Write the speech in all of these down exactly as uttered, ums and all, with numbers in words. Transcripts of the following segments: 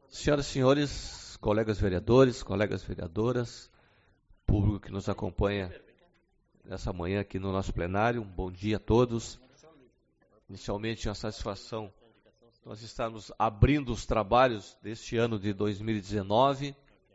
Senhoras e senhores, colegas vereadores, colegas vereadoras, público que nos acompanha nessa manhã aqui no nosso plenário, um bom dia a todos. Inicialmente, uma satisfação nós estamos abrindo os trabalhos deste ano de dois mil e dezenove.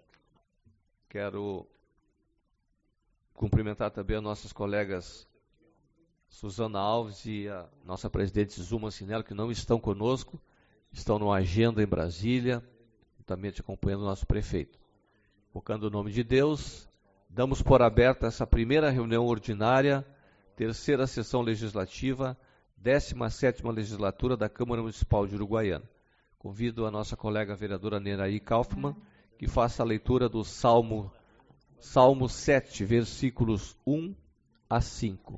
Quero cumprimentar também as nossas colegas Suzana Alves e a nossa presidente Zuma Sinello, que não estão conosco, estão numa agenda em Brasília, juntamente acompanhando o nosso prefeito. Invocando o nome de Deus, damos por aberta essa primeira reunião ordinária, terceira sessão legislativa, décima sétima legislatura da Câmara Municipal de Uruguaiana. Convido a nossa colega vereadora Neraí Kaufmann, que faça a leitura do Salmo, Salmo sete, versículos um a cinco.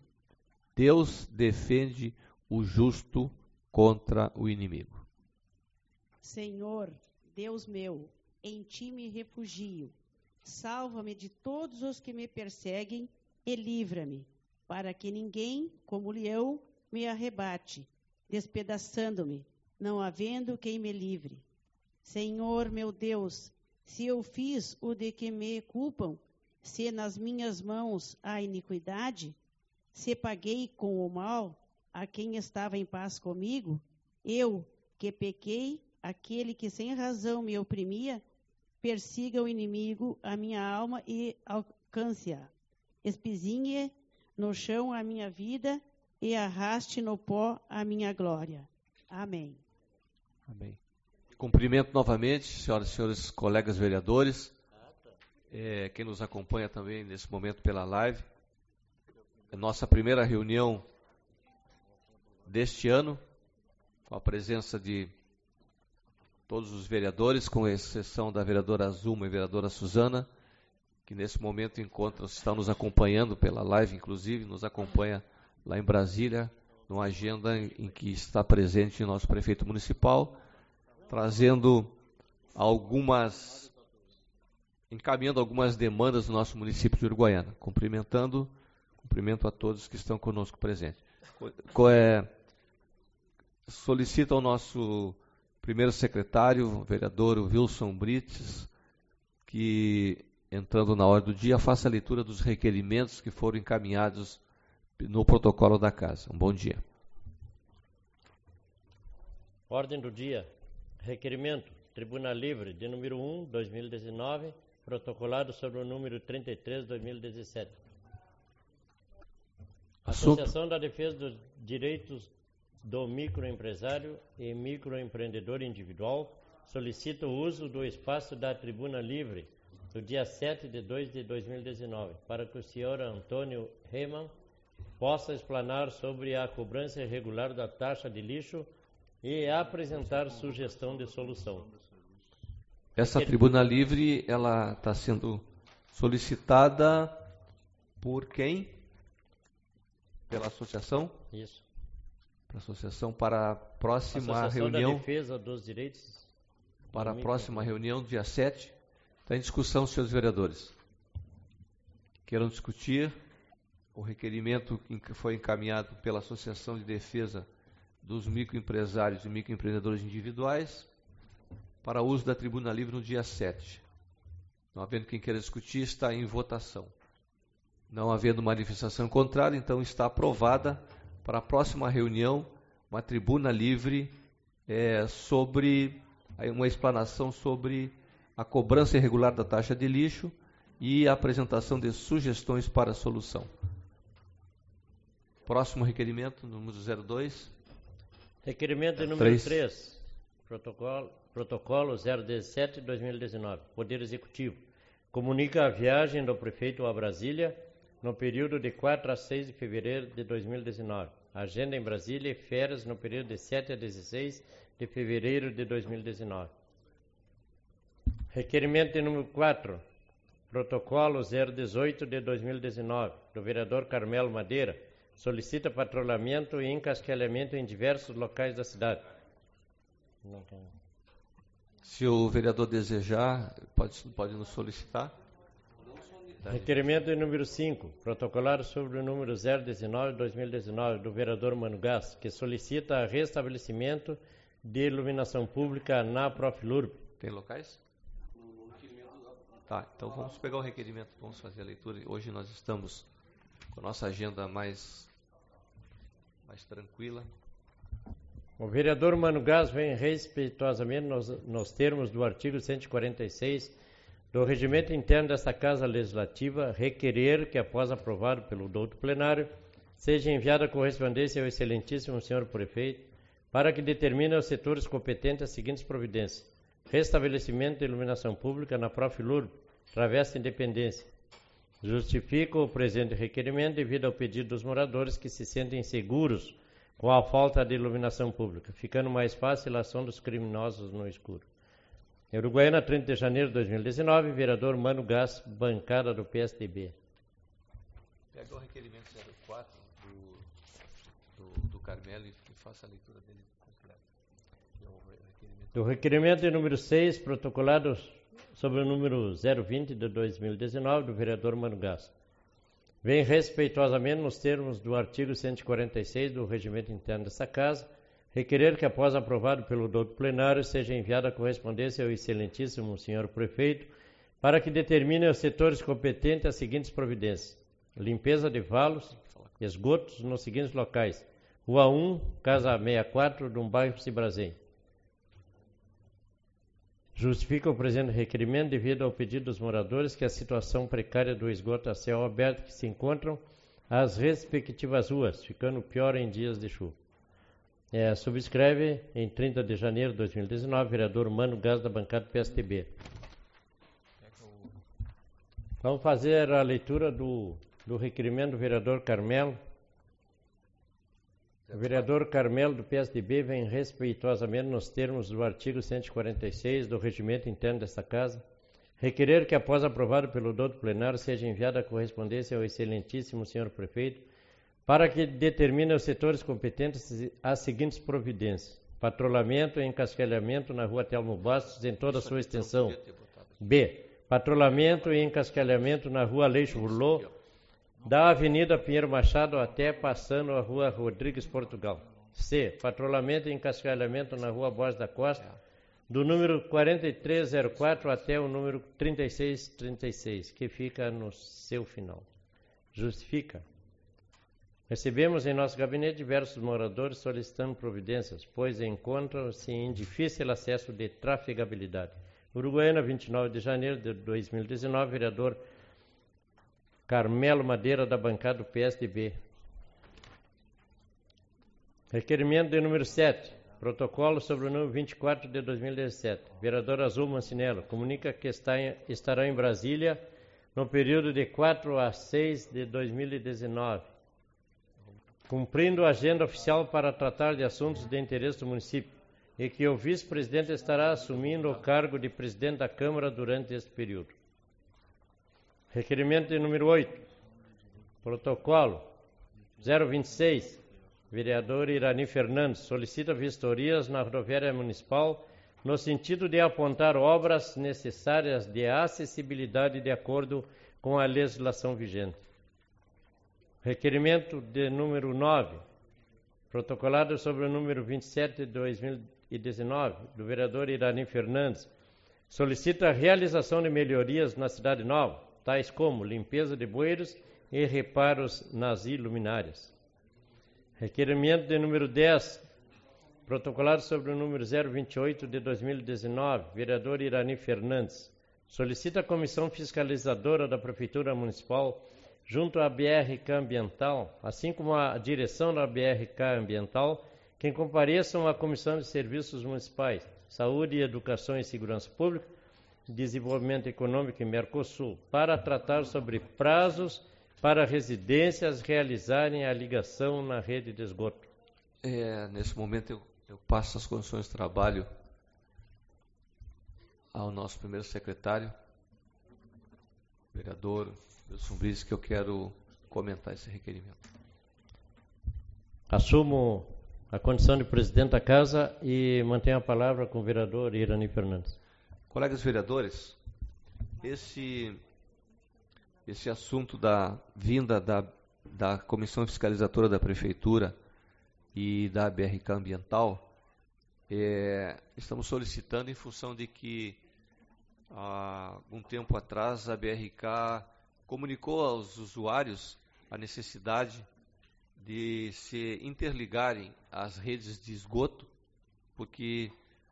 Deus defende o justo contra o inimigo. Senhor, Deus meu, em ti me refugio. Salva-me de todos os que me perseguem e livra-me, para que ninguém, como leão, me arrebate, despedaçando-me, não havendo quem me livre. Senhor, meu Deus, se eu fiz o de que me culpam, se nas minhas mãos há iniquidade, se paguei com o mal a quem estava em paz comigo, eu que pequei, aquele que sem razão me oprimia, persiga o inimigo a minha alma e alcance-a. Espizinhe no chão a minha vida e arraste no pó a minha glória. Amém. Amém. Cumprimento novamente, senhoras e senhores colegas vereadores, é, quem nos acompanha também nesse momento pela live. É nossa primeira reunião deste ano, com a presença de todos os vereadores, com exceção da vereadora Zuma e vereadora Suzana, que nesse momento encontram, estão nos acompanhando pela live, inclusive, nos acompanha lá em Brasília, numa agenda em que está presente o nosso prefeito municipal, trazendo algumas, encaminhando algumas demandas do nosso município de Uruguaiana. Cumprimentando, cumprimento a todos que estão conosco presentes. É, solicito ao nosso primeiro secretário, o vereador Wilson Brites, que, entrando na ordem do dia, faça a leitura dos requerimentos que foram encaminhados no protocolo da casa. Um bom dia. Ordem do dia. Requerimento. Tribuna Livre, de número um, dois mil e dezenove, protocolado sobre o número trinta e três, dois mil e dezessete. Assunto. Associação da Defesa dos Direitos do Microempresário e Microempreendedor Individual solicita o uso do espaço da Tribuna Livre do dia sete de dois de dois mil e dezenove para que o senhor Antônio Reimann possa explanar sobre a cobrança irregular da taxa de lixo e apresentar sugestão de solução. Essa Requer... Tribuna Livre, ela está sendo solicitada por quem? Pela associação? Isso. Para a associação para a próxima Associação reunião. Da Defesa dos Direitos. Para a próxima reunião, dia sete. Está em discussão, senhores vereadores. Queiram discutir o requerimento que foi encaminhado pela Associação de Defesa dos Microempresários e Microempreendedores Individuais para uso da Tribuna Livre no dia sete. Não havendo quem queira discutir, está em votação. Não havendo manifestação contrária, então está aprovada para a próxima reunião uma Tribuna Livre é, sobre uma explanação sobre a cobrança irregular da taxa de lixo e a apresentação de sugestões para a solução. Próximo requerimento, número zero dois. Requerimento de número três, protocolo, protocolo zero dezessete de dois mil e dezenove. Poder Executivo comunica a viagem do prefeito a Brasília no período de quatro a seis de fevereiro de dois mil e dezenove. Agenda em Brasília e férias no período de sete a dezesseis de fevereiro de dois mil e dezenove. Requerimento de número quatro, protocolo zero dezoito de dois mil e dezenove, do vereador Carmelo Madeira, solicita patrulhamento e encasquilhamento em diversos locais da cidade. Não tem. Se o vereador desejar, pode, pode nos solicitar. Requerimento de número cinco, protocolado sobre o número zero dezenove de dois mil e dezenove, do vereador Mano Gás, que solicita restabelecimento de iluminação pública na Profilurb. Tem locais? Tá, então vamos pegar o requerimento, vamos fazer a leitura. Hoje nós estamos com a nossa agenda mais, mais tranquila. O vereador Mano Gás vem respeitosamente nos, nos termos do artigo cento e quarenta e seis do regimento interno desta Casa Legislativa requerer que, após aprovado pelo douto plenário, seja enviada a correspondência ao excelentíssimo senhor prefeito para que determine aos setores competentes as seguintes providências: restabelecimento de iluminação pública na Profilurb, Travessa Independência. Justifico o presente requerimento devido ao pedido dos moradores que se sentem seguros com a falta de iluminação pública, ficando mais fácil a ação dos criminosos no escuro. Uruguaiana, trinta de janeiro de dois mil e dezenove, vereador Mano Gás, bancada do P S D B. Pega o requerimento zero quatro do, do, do Carmelo e faça a leitura dele completa. É o requerimento. Do requerimento de número seis, protocolado sobre o número zero vinte de dois mil e dezenove, do vereador Mano Gás. Vem respeitosamente nos termos do artigo cento e quarenta e seis do regimento interno desta Casa, requerer que, após aprovado pelo douto plenário, seja enviada a correspondência ao excelentíssimo senhor prefeito para que determine aos setores competentes as seguintes providências: limpeza de valos, esgotos nos seguintes locais: Rua um, Casa sessenta e quatro, de um bairro Cibrazen. Justifica o presente requerimento devido ao pedido dos moradores que a situação precária do esgoto a céu aberto que se encontram as respectivas ruas, ficando pior em dias de chuva. É, subscreve em trinta de janeiro de dois mil e dezenove, vereador Mano Gás, da bancada do P S D B. Vamos fazer a leitura do, do requerimento do vereador Carmelo. O vereador Carmelo, do P S D B, vem respeitosamente nos termos do artigo cento e quarenta e seis do regimento interno desta Casa, requerer que, após aprovado pelo douto plenário, seja enviada a correspondência ao excelentíssimo senhor prefeito para que determine aos setores competentes as seguintes providências: patrulhamento e encasquilhamento na rua Telmo Bastos em toda a sua extensão. B. Patrulhamento e encasquilhamento na rua Aleixo Burlô, da Avenida Pinheiro Machado até passando a rua Rodrigues Portugal. C. Patrulhamento e encasquilhamento na rua Borges da Costa, do número quarenta e três zero quatro até o número trinta e seis trinta e seis, que fica no seu final. Justifica. Recebemos em nosso gabinete diversos moradores solicitando providências, pois encontram-se em difícil acesso de trafegabilidade. Uruguaiana, vinte e nove de janeiro de dois mil e dezenove, vereador Carmelo Madeira, da bancada do P S D B. Requerimento de número sete, protocolo sobre o número vinte e quatro de dois mil e dezessete. Vereador Azul Mancinello comunica que está em, estará em Brasília no período de quatro a seis de dois mil e dezenove, cumprindo a agenda oficial para tratar de assuntos de interesse do município, e que o vice-presidente estará assumindo o cargo de presidente da Câmara durante este período. Requerimento de número oito, protocolo zero vinte e seis, vereador Irani Fernandes, solicita vistorias na rodoviária municipal no sentido de apontar obras necessárias de acessibilidade de acordo com a legislação vigente. Requerimento de número nove, protocolado sobre o número vinte e sete de dois mil e dezenove, do vereador Irani Fernandes, solicita a realização de melhorias na Cidade Nova, tais como limpeza de bueiros e reparos nas iluminárias. Requerimento de número dez, protocolado sobre o número zero vinte e oito de dois mil e dezenove, vereador Irani Fernandes, solicita a comissão fiscalizadora da Prefeitura Municipal, junto à B R K Ambiental, assim como a direção da B R K Ambiental, que compareçam à Comissão de Serviços Municipais, Saúde, Educação e Segurança Pública, Desenvolvimento Econômico e Mercosul, para tratar sobre prazos para residências realizarem a ligação na rede de esgoto. É, nesse momento eu, eu passo as condições de trabalho ao nosso primeiro secretário, vereador Wilson Brice, que eu quero comentar esse requerimento. Assumo a condição de presidente da Casa e mantenho a palavra com o vereador Irani Fernandes. Colegas vereadores, esse, esse assunto da vinda da, da Comissão Fiscalizadora da Prefeitura e da B R K Ambiental É, estamos solicitando em função de que, há algum tempo atrás, a B R K comunicou aos usuários a necessidade de se interligarem às redes de esgoto, porque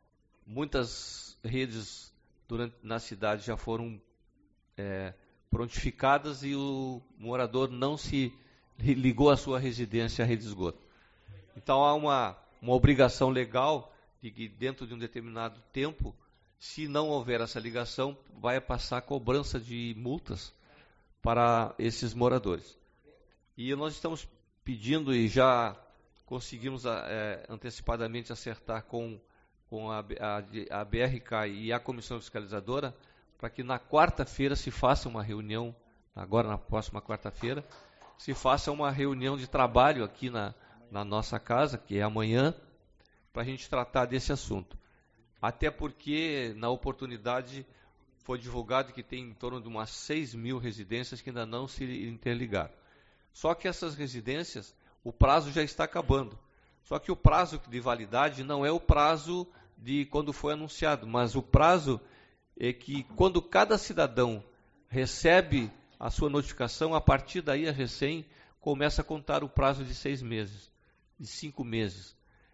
muitas redes durante, na cidade já foram é, prontificadas e o morador não se ligou à sua residência à rede de esgoto. Então há uma, uma obrigação legal de que dentro de um determinado tempo, se não houver essa ligação, vai passar cobrança de multas para esses moradores. E nós estamos pedindo e já conseguimos é, antecipadamente acertar com, com a, a, a B R K e a Comissão Fiscalizadora, para que na quarta-feira se faça uma reunião, agora na próxima quarta-feira, se faça uma reunião de trabalho aqui na, na nossa casa, que é amanhã, para a gente tratar desse assunto. Até porque, na oportunidade, foi divulgado que tem em torno de umas seis mil residências que ainda não se interligaram. Só que essas residências, o prazo já está acabando. Só que o prazo de validade não é o prazo de quando foi anunciado, mas o prazo é que quando cada cidadão recebe a sua notificação, a partir daí a Recém começa a contar o prazo de seis meses, de cinco meses.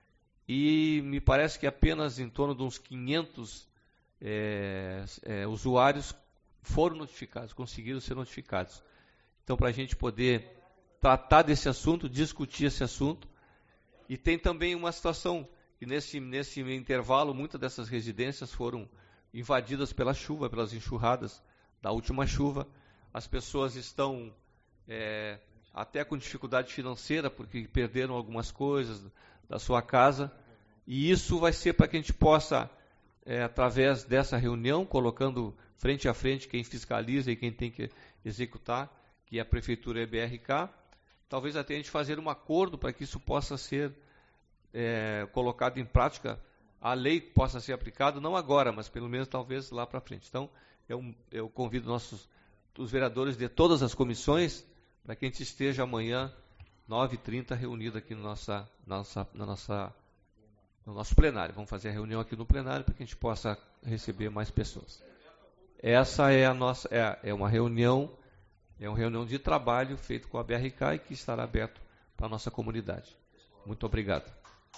E me parece que apenas em torno de uns quinhentos é, é, usuários foram notificados, conseguiram ser notificados. Então, para a gente poder tratar desse assunto, discutir esse assunto, e tem também uma situação que nesse, nesse intervalo, muitas dessas residências foram invadidas pela chuva, pelas enxurradas da última chuva. As pessoas estão é, até com dificuldade financeira, porque perderam algumas coisas da sua casa, e isso vai ser para que a gente possa, é, através dessa reunião, colocando frente a frente quem fiscaliza e quem tem que executar, que é a Prefeitura e a B R K, talvez até a gente fazer um acordo para que isso possa ser é, colocado em prática, a lei possa ser aplicada, não agora, mas pelo menos talvez lá para frente. Então, eu, eu convido nossos, os vereadores de todas as comissões para que a gente esteja amanhã, nove e trinta, reunido aqui no, nossa, nossa, na nossa, no nosso plenário. Vamos fazer a reunião aqui no plenário para que a gente possa receber mais pessoas. Essa é a nossa, é, é uma reunião, é uma reunião de trabalho feito com a B R K e que estará aberto para a nossa comunidade. Muito obrigado.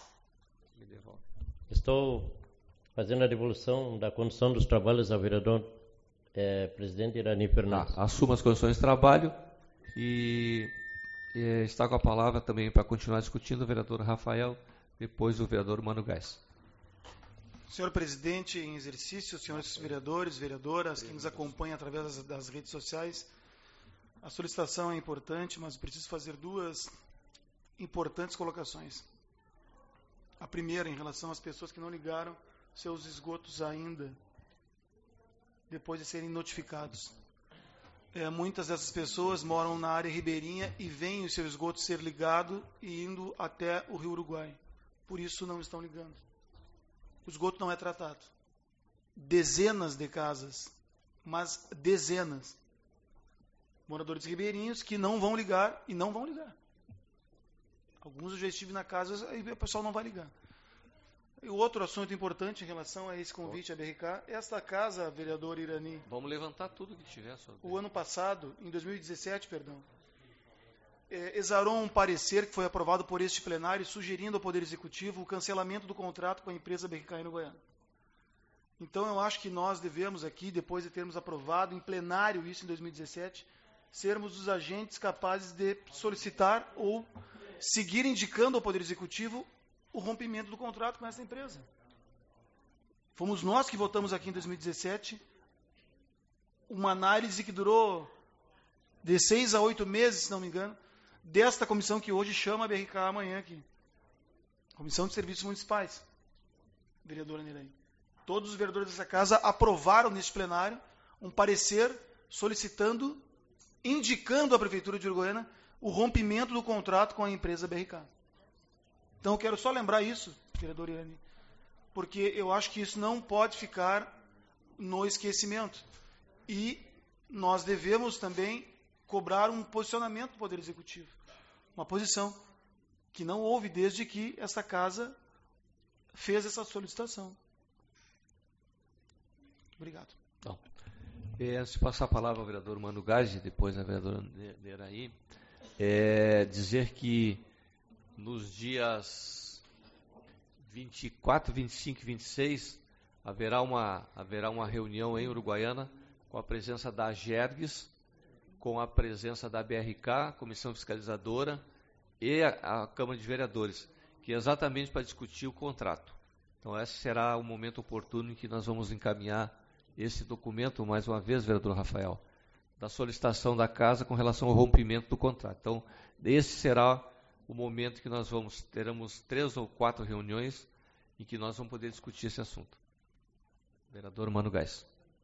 Estou fazendo a devolução da condução dos trabalhos ao vereador é, presidente Irani Fernandes. Ah, assuma as condições de trabalho e, e está com a palavra também para continuar discutindo o vereador Rafael, depois o vereador Mano Gás. Senhor presidente em exercício, senhores vereadores, vereadoras, que nos acompanham através das, das redes sociais, a solicitação é importante, mas preciso fazer duas importantes colocações. A primeira, em relação às pessoas que não ligaram seus esgotos ainda, depois de serem notificados. É, muitas dessas pessoas moram na área ribeirinha e veem o seu esgoto ser ligado e indo até o Rio Uruguai. Por isso não estão ligando. O esgoto não é tratado. Dezenas de casas, mas dezenas. Moradores ribeirinhos que não vão ligar e não vão ligar. Alguns eu já estive na casa e o pessoal não vai ligar. E o outro assunto importante em relação a esse convite à B R K, esta casa, vereador Irani... Vamos levantar tudo que tiver. Sobre... O ano passado, em dois mil e dezessete, perdão, é, exarou um parecer que foi aprovado por este plenário, sugerindo ao Poder Executivo o cancelamento do contrato com a empresa B R K Uruguaiana. Então, eu acho que nós devemos aqui, depois de termos aprovado em plenário isso em dois mil e dezessete, sermos os agentes capazes de solicitar ou seguir indicando ao Poder Executivo o rompimento do contrato com essa empresa. Fomos nós que votamos aqui em dois mil e dezessete uma análise que durou de seis a oito meses, se não me engano, desta comissão que hoje chama a B R K amanhã aqui. Comissão de Serviços Municipais. Vereadora Nirei. Todos os vereadores dessa casa aprovaram neste plenário um parecer solicitando, indicando à Prefeitura de Uruguaiana o rompimento do contrato com a empresa B R K. Então, eu quero só lembrar isso, vereador Irani, porque eu acho que isso não pode ficar no esquecimento. E nós devemos também cobrar um posicionamento do Poder Executivo. Uma posição que não houve desde que esta casa fez essa solicitação. Obrigado. Então, antes de passar a palavra ao vereador Mano Gás e depois à vereadora Neraí, é dizer que nos dias vinte e quatro, vinte e cinco e vinte e seis haverá uma, haverá uma reunião em Uruguaiana com a presença da Agergues, com a presença da B R K, Comissão Fiscalizadora, e a, a Câmara de Vereadores, que é exatamente para discutir o contrato. Então, esse será o momento oportuno em que nós vamos encaminhar esse documento, mais uma vez, vereador Rafael, da solicitação da Casa com relação ao rompimento do contrato. Então, esse será o momento que nós vamos, teremos três ou quatro reuniões em que nós vamos poder discutir esse assunto. Vereador Mano Gás.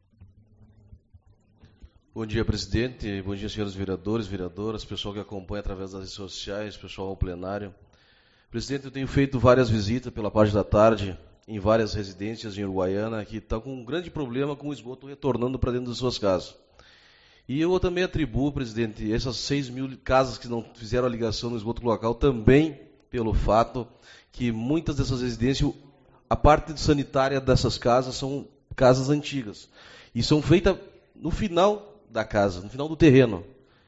Bom dia, presidente. Bom dia, senhores vereadores, vereadoras, pessoal que acompanha através das redes sociais, pessoal ao plenário. Presidente, eu tenho feito várias visitas pela parte da tarde em várias residências em Uruguaiana que estão com um grande problema com o esgoto retornando para dentro das suas casas. E eu também atribuo, presidente, essas seis mil casas que não fizeram a ligação no esgoto local também pelo fato que muitas dessas residências, a parte sanitária dessas casas são casas antigas e são feitas no final da casa, no final do terreno.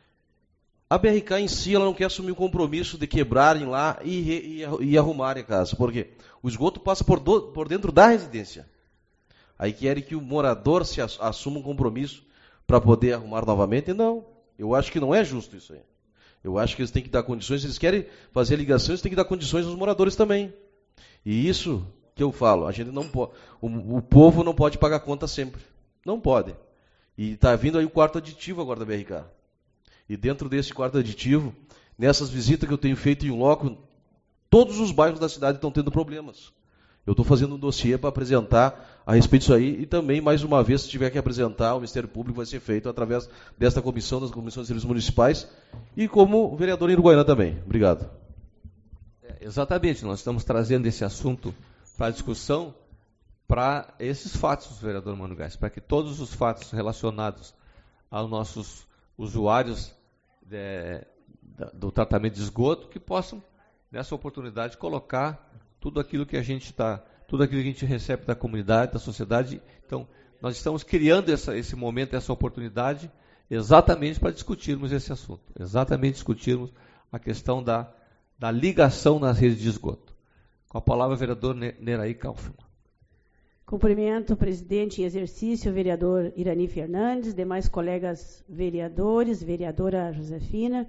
A B R K em si, ela não quer assumir o compromisso de quebrarem lá e, e, e arrumarem a casa. Por quê? O esgoto passa por, do, por dentro da residência. Aí querem que o morador se assuma um compromisso para poder arrumar novamente. Não, eu acho que não é justo isso aí. Eu acho que eles têm que dar condições, se eles querem fazer a ligação, eles têm que dar condições aos moradores também. E isso que eu falo, a gente não pode, o, o povo não pode pagar conta sempre. Não pode. E está vindo aí o quarto aditivo agora da B R K. E dentro desse quarto aditivo, nessas visitas que eu tenho feito em loco, todos os bairros da cidade estão tendo problemas. Eu estou fazendo um dossiê para apresentar a respeito disso aí e também, mais uma vez, se tiver que apresentar, o Ministério Público vai ser feito através desta comissão, das comissões de serviços municipais e como vereador em Uruguaiana também. Obrigado. É, exatamente, nós estamos trazendo esse assunto para a discussão para esses fatos, vereador Mano Gás, para que todos os fatos relacionados aos nossos usuários de, do tratamento de esgoto, que possam, nessa oportunidade, colocar tudo aquilo que a gente está, tudo aquilo que a gente recebe da comunidade, da sociedade. Então, nós estamos criando essa, esse momento, essa oportunidade, exatamente para discutirmos esse assunto, exatamente discutirmos a questão da, da ligação nas redes de esgoto. Com a palavra, o vereador Neraí Kaufmann. Cumprimento o presidente em exercício, o vereador Irani Fernandes, demais colegas vereadores, vereadora Josefina.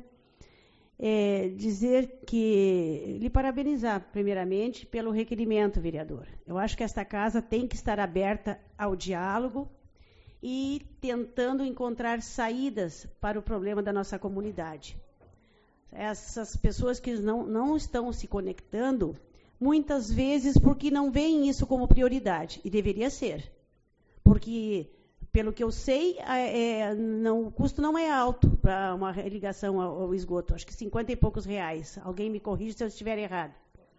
É, dizer que, lhe parabenizar, primeiramente, pelo requerimento, vereador. Eu acho que esta casa tem que estar aberta ao diálogo e tentando encontrar saídas para o problema da nossa comunidade. Essas pessoas que não, não estão se conectando, muitas vezes porque não veem isso como prioridade, e deveria ser. Porque, pelo que eu sei, é, não, o custo não é alto para uma ligação ao, ao esgoto. Acho que cinquenta e poucos reais. Alguém me corrige se eu estiver errado.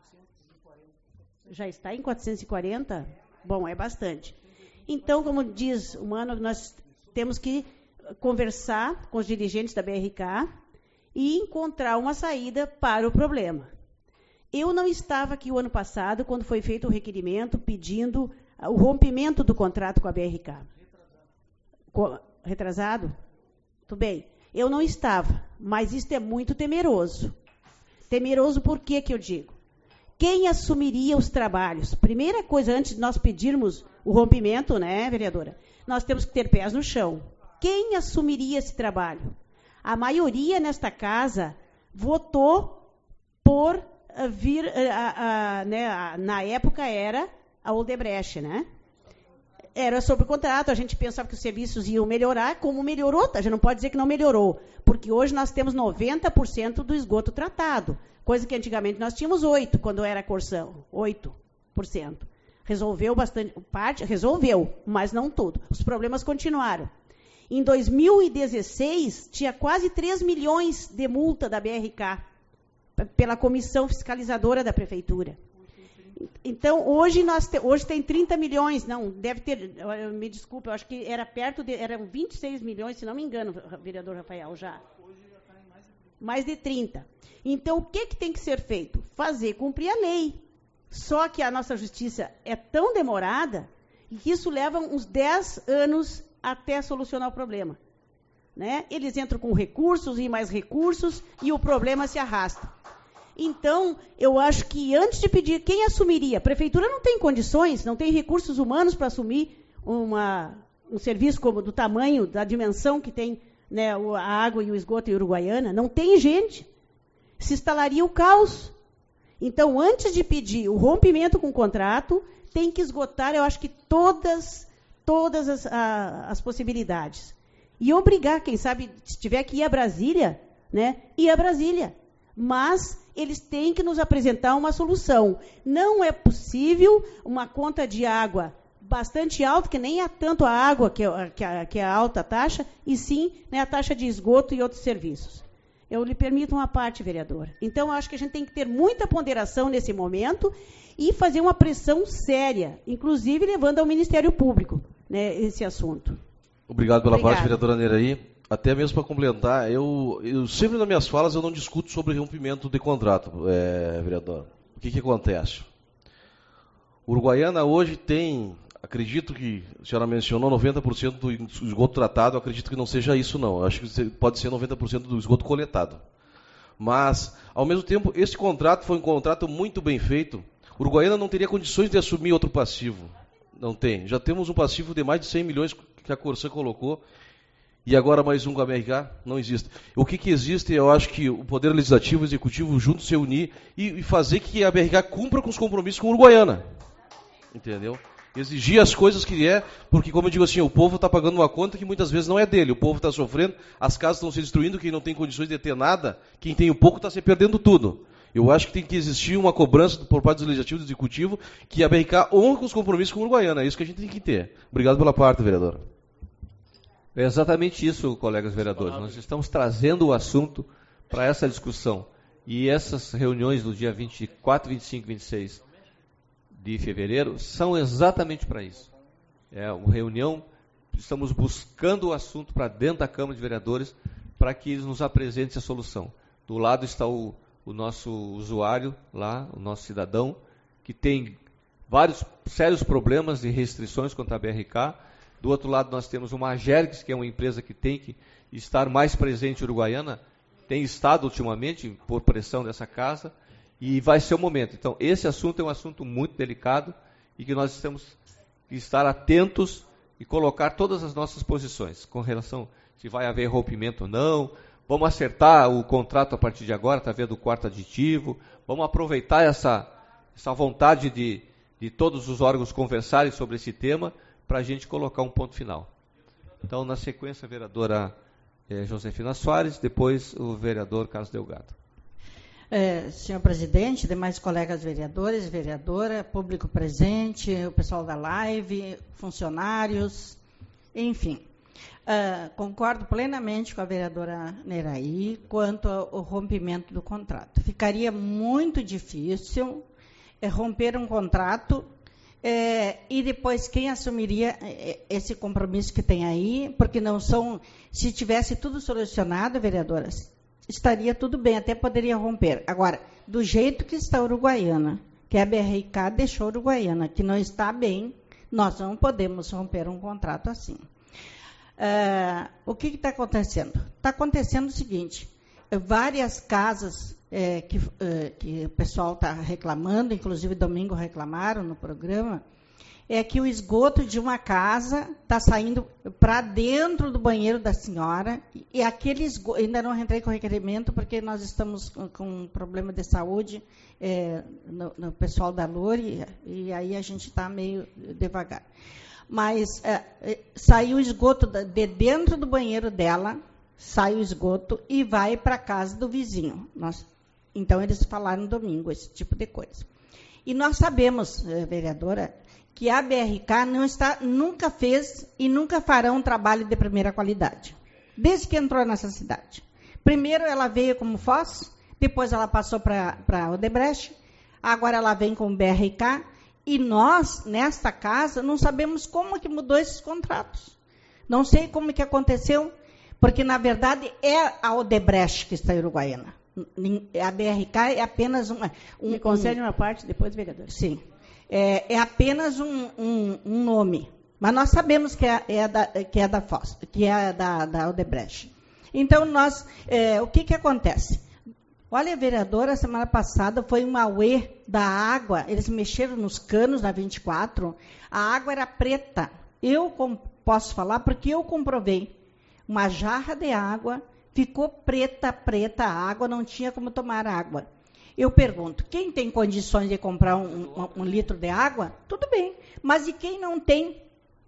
Já está em quatrocentos e quarenta? Bom, é bastante. Então, como diz o Mano, nós temos que conversar com os dirigentes da B R K e encontrar uma saída para o problema. Eu não estava aqui o ano passado, quando foi feito o requerimento pedindo o rompimento do contrato com a B R K. Retrasado? Retrasado? Tudo bem. Eu não estava, mas isso é muito temeroso. Temeroso por que que eu digo? Quem assumiria os trabalhos? Primeira coisa, antes de nós pedirmos o rompimento, né, vereadora? Nós temos que ter pés no chão. Quem assumiria esse trabalho? A maioria nesta casa votou por vir, a, a, né, a, na época era a Odebrecht, né? Era sobre o contrato, a gente pensava que os serviços iam melhorar, como melhorou, a gente não pode dizer que não melhorou, porque hoje nós temos noventa por cento do esgoto tratado, coisa que antigamente nós tínhamos oito por cento, quando era a Corção, oito por cento. Resolveu bastante, parte, resolveu, mas não tudo. Os problemas continuaram. Em dois mil e dezesseis, tinha quase três milhões de multa da B R K, pela comissão fiscalizadora da prefeitura. Então, hoje, nós te, hoje tem trinta milhões, não, deve ter, me desculpe, eu acho que era perto de, eram vinte e seis milhões, se não me engano, vereador Rafael, já. Hoje já está em mais de trinta. Mais de trinta. Então, o que, que tem que ser feito? Fazer cumprir a lei. Só que a nossa justiça é tão demorada que isso leva uns dez anos até solucionar o problema. Né? Eles entram com recursos e mais recursos e o problema se arrasta. Então, eu acho que antes de pedir, quem assumiria? A prefeitura não tem condições, não tem recursos humanos para assumir uma, um serviço como do tamanho, da dimensão que tem, né, a água e o esgoto em Uruguaiana. Não tem gente. Se instalaria o caos. Então, antes de pedir o rompimento com o contrato, tem que esgotar, eu acho que todas, todas as, a, as possibilidades. E obrigar, quem sabe, se tiver que ir a Brasília, né, ir a Brasília. Mas eles têm que nos apresentar uma solução. Não é possível uma conta de água bastante alta, que nem é tanto a água que é, que é, que é a alta taxa, e sim, né, a taxa de esgoto e outros serviços. Eu lhe permito uma parte, vereadora. Então, eu acho que a gente tem que ter muita ponderação nesse momento e fazer uma pressão séria, inclusive levando ao Ministério Público, né, esse assunto. Obrigado pela Obrigada. parte, vereadora Neraí. Até mesmo para complementar, eu, eu sempre nas minhas falas eu não discuto sobre rompimento de contrato, é, vereador. O que, que acontece? Uruguaiana hoje tem, acredito que a senhora mencionou noventa por cento do esgoto tratado, eu acredito que não seja isso não, eu acho que pode ser noventa por cento do esgoto coletado. Mas, ao mesmo tempo, esse contrato foi um contrato muito bem feito. Uruguaiana não teria condições de assumir outro passivo. Não tem. Já temos um passivo de mais de cem milhões que a Corsã colocou. E agora mais um com a B R K? Não existe. O que, que existe, eu acho que o Poder Legislativo e o Executivo juntos se unir e, e fazer que a B R K cumpra com os compromissos com a Uruguaiana. Entendeu? Exigir as coisas que é, porque, como eu digo assim, o povo está pagando uma conta que muitas vezes não é dele. O povo está sofrendo, as casas estão se destruindo, quem não tem condições de ter nada, quem tem o pouco está se perdendo tudo. Eu acho que tem que existir uma cobrança por parte do Legislativo e do Executivo que a B R K honre com os compromissos com a Uruguaiana. É isso que a gente tem que ter. Obrigado pela parte, vereador. É exatamente isso, colegas vereadores. Nós estamos trazendo o assunto para essa discussão. E essas reuniões do dia vinte e quatro, vinte e cinco, vinte e seis de fevereiro são exatamente para isso. É uma reunião, estamos buscando o assunto para dentro da Câmara de Vereadores para que eles nos apresentem a solução. Do lado está o, o nosso usuário lá, o nosso cidadão, que tem vários sérios problemas e restrições contra a B R K. Do outro lado, nós temos uma Agergs, que é uma empresa que tem que estar mais presente em Uruguaiana, tem estado ultimamente por pressão dessa casa, e vai ser o momento. Então, esse assunto é um assunto muito delicado e que nós temos que estar atentos e colocar todas as nossas posições com relação se vai haver rompimento ou não. Vamos acertar o contrato a partir de agora, através do quarto aditivo. Vamos aproveitar essa, essa vontade de, de todos os órgãos conversarem sobre esse tema, para a gente colocar um ponto final. Então, na sequência, a vereadora eh, Josefina Soares, depois o vereador Carlos Delgado. É, senhor presidente, demais colegas vereadores, vereadora, público presente, o pessoal da live, funcionários, enfim. Uh, concordo plenamente com a vereadora Neraí quanto ao rompimento do contrato. Ficaria muito difícil é, romper um contrato É, e depois quem assumiria esse compromisso que tem aí, porque não são, se tivesse tudo solucionado, vereadoras, estaria tudo bem, até poderia romper. Agora, do jeito que está a Uruguaiana, que a B R K deixou a Uruguaiana, que não está bem, nós não podemos romper um contrato assim. Uh, o que está acontecendo? Está acontecendo o seguinte, várias casas É, que, uh, que o pessoal está reclamando, inclusive domingo reclamaram no programa, é que o esgoto de uma casa está saindo para dentro do banheiro da senhora, e aquele esgoto, ainda não entrei com o requerimento, porque nós estamos com, com um problema de saúde é, no, no pessoal da Lore, e aí a gente está meio devagar. Mas é, é, saiu o esgoto de dentro do banheiro dela, sai o esgoto e vai para a casa do vizinho. Nós Então, eles falaram domingo, esse tipo de coisa. E nós sabemos, vereadora, que a B R K não está, nunca fez e nunca fará um trabalho de primeira qualidade, desde que entrou nessa cidade. Primeiro, ela veio como Foz, depois ela passou para a Odebrecht, agora ela vem com o B R K, e nós, nesta casa, não sabemos como que mudou esses contratos. Não sei como que aconteceu, porque, na verdade, é a Odebrecht que está em Uruguaiana. A B R K é apenas uma... Um, Me concede um, uma parte, depois, vereador. Sim. É, é apenas um, um, um nome. Mas nós sabemos que é, é da, que é da Foz, que é da, da Odebrecht. Então, nós, é, o que, que acontece? Olha, vereadora, semana passada foi uma U E da água, eles mexeram nos canos na vinte e quatro, a água era preta. Eu com, posso falar porque eu comprovei. Uma jarra de água, ficou preta, preta a água, não tinha como tomar água. Eu pergunto, quem tem condições de comprar um, um, um litro de água? Tudo bem, mas e quem não tem?